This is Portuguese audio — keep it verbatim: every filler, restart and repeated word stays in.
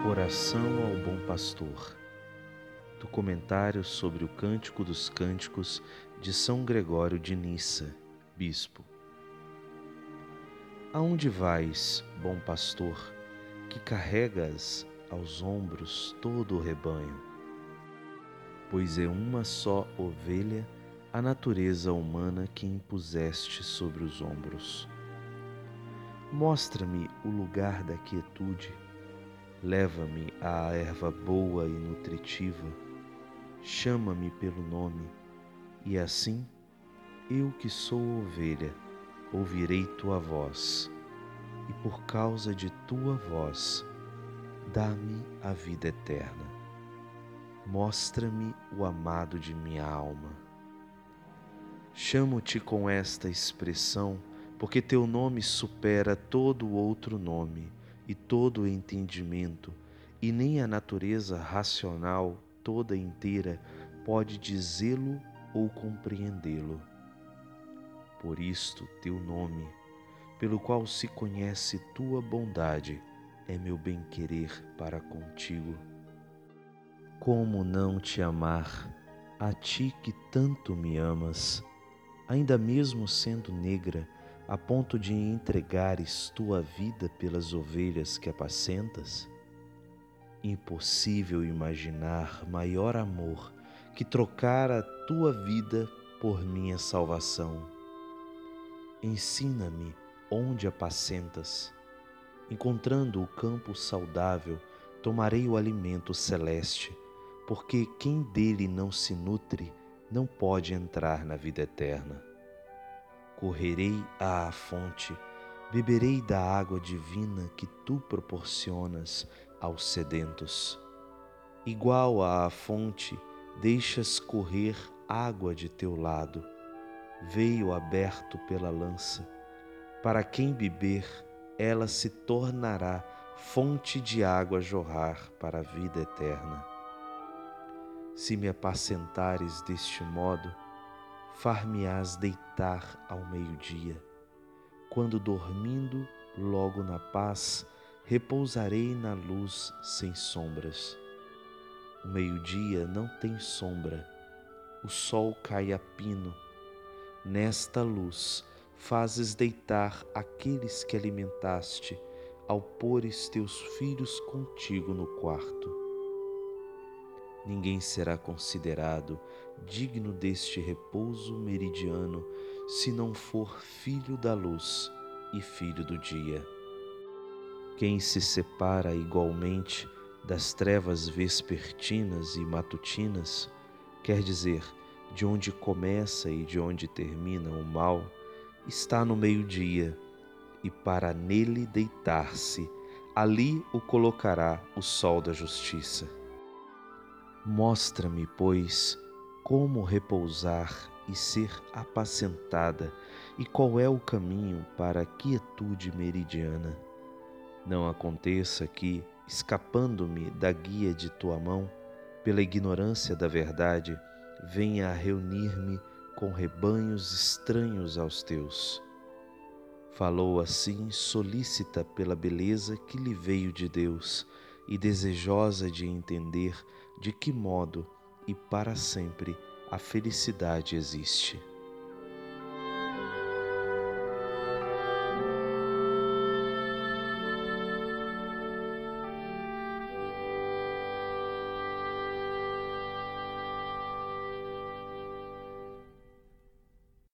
Oração ao Bom Pastor, do comentário sobre o Cântico dos Cânticos de São Gregório de Nissa, Bispo. Aonde vais, bom pastor, que carregas aos ombros todo o rebanho? Pois é uma só ovelha a natureza humana que impuseste sobre os ombros. Mostra-me o lugar da quietude, leva-me à erva boa e nutritiva, chama-me pelo nome, e assim, eu que sou ovelha, ouvirei tua voz, e por causa de tua voz, dá-me a vida eterna. Mostra-me o amado de minha alma. Chamo-te com esta expressão, porque teu nome supera todo outro nome e todo o entendimento, e nem a natureza racional toda inteira pode dizê-lo ou compreendê-lo. Por isto, teu nome, pelo qual se conhece tua bondade, é meu bem-querer para contigo. Como não te amar, a ti que tanto me amas, ainda mesmo sendo negra, a ponto de entregares tua vida pelas ovelhas que apacentas? Impossível imaginar maior amor que trocar a tua vida por minha salvação. Ensina-me onde apacentas. Encontrando o campo saudável, tomarei o alimento celeste, porque quem dele não se nutre não pode entrar na vida eterna. Correrei à fonte, beberei da água divina que tu proporcionas aos sedentos. Igual à fonte, deixas correr água de teu lado, veio aberto pela lança. Para quem beber, ela se tornará fonte de água a jorrar para a vida eterna. Se me apacentares deste modo, far-me-ás deitar ao meio-dia. Quando dormindo, logo na paz, repousarei na luz sem sombras. O meio-dia não tem sombra, o sol cai a pino. Nesta luz fazes deitar aqueles que alimentaste, ao pôres teus filhos contigo no quarto. Ninguém será considerado digno deste repouso meridiano, se não for filho da luz e filho do dia. Quem se separa igualmente das trevas vespertinas e matutinas, quer dizer, de onde começa e de onde termina o mal, está no meio-dia, e para nele deitar-se, ali o colocará o sol da justiça. Mostra-me, pois, como repousar e ser apacentada, e qual é o caminho para a quietude meridiana. Não aconteça que, escapando-me da guia de tua mão, pela ignorância da verdade, venha a reunir-me com rebanhos estranhos aos teus. Falou assim, solícita pela beleza que lhe veio de Deus e desejosa de entender de que modo e para sempre a felicidade existe.